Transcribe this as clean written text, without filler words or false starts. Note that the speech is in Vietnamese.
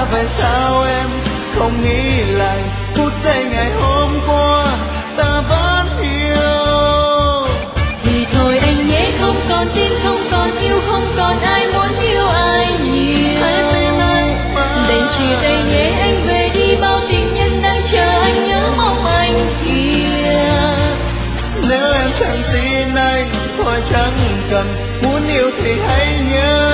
Tại sao em không nghĩ lại phút giây ngày hôm qua ta vẫn yêu? Thì thôi anh nhé, không còn tin, không còn yêu, không còn ai muốn yêu ai nhiều. Hãy tin anh mà. Đành chia tay nhé, anh về đi, bao tình nhân đang chờ anh, nhớ mong anh kìa. Nếu em chẳng tin anh, thôi chẳng cần, muốn yêu thì hãy nhớ